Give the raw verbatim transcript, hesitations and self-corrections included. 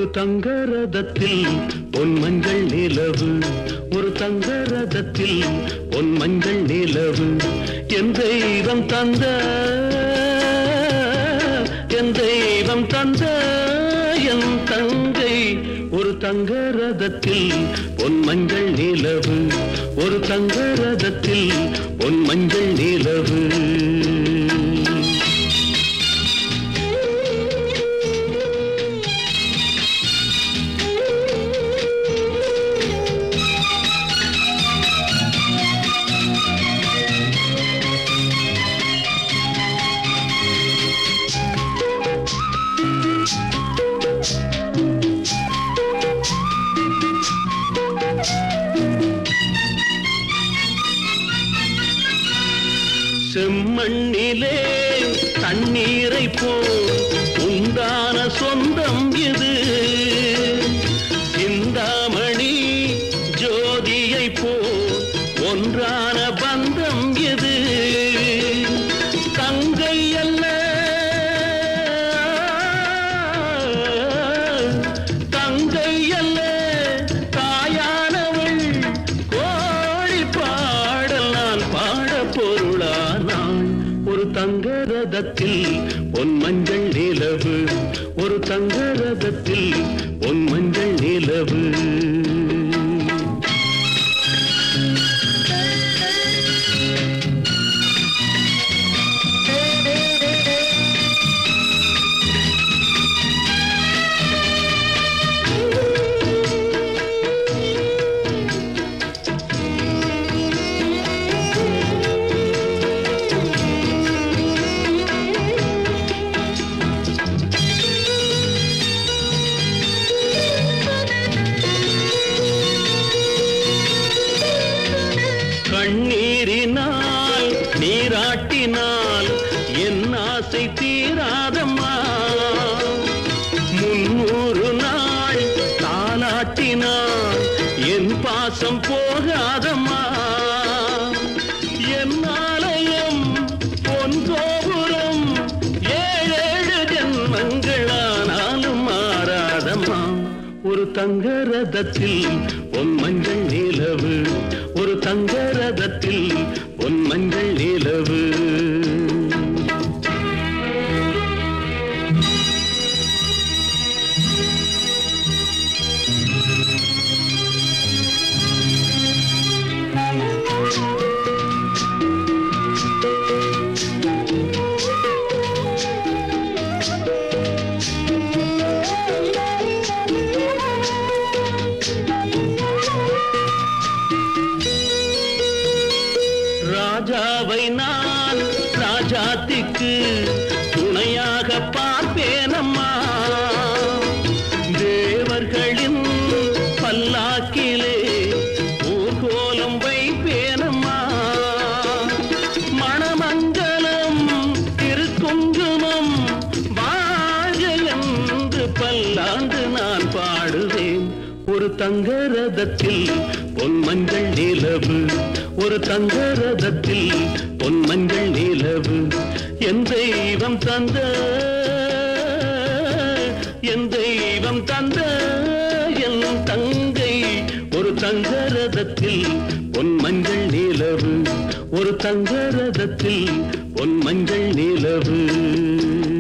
தங்க ரதத்தில் பொன் மஞ்சள் நிலவு, ஒரு தங்க ரதத்தில் பொன் மஞ்சள் நிலவு. என் தெய்வம் தந்த என் தெய்வம் தந்த என் தங்கை, ஒரு தங்க ரதத்தில் பொன் மஞ்சள் நிலவு, ஒரு தங்க ரதத்தில் பொன் மஞ்சள் நிலவு. செம்மண்ணிலே தண்ணீரை போல் உண்டான சொந்தம் இது, சிந்தாமணி ஜோதியை போல் ஒன்றான பந்தம் இது. தங்கை அல்ல தங்கை அல்ல தாயானவள், கோழி பாடல் நான் பாட பொருளானாள். ஒரு தங்க ரதத்தில் பொன் மஞ்சள் நிலவு, ஒரு தங்க ரதத்தில் பொன் மஞ்சள் நிலவு. கண்ணீரினால் நீராட்டினால் என் ஆசை தீராதம்மா, முன்னூறு நாள் தாலாட்டினால் என் பாசம் போகாதம்மா. என் ஆலயம் பொன் கோபுரம் ஏழேழு ஜென்மங்களானாலும் மாறாதம்மா. ஒரு தங்க ரதத்தில் பொன் மஞ்சள் நிலவு, ஒரு தங்க ரதத்தில் பொன் மஞ்சள் நிலவு. ராஜாவை நான் ராஜாத்திக்கு துணையாக பார்ப்பேனம்மா, தேவர்களின் பல்லாக்கிலே ஊர்கோலம் வைப்பேனம்மா. மணமங்கலம் திருக்குங்குமம் வாழ்க என்று பல்லாண்டு நான் பாடுவேன். ஒரு தங்க ரதத்தில் பொன் மஞ்சள் நிலவு, ஒரு தங்க ரதத்தில் பொன் மஞ்சள் நிலவு. என் தெய்வம் தந்த என் தெய்வம் தந்த என் தங்கை, ஒரு தங்க ரதத்தில் பொன் மஞ்சள் நிலவு, ஒரு தங்க ரதத்தில் பொன் மஞ்சள் நிலவு.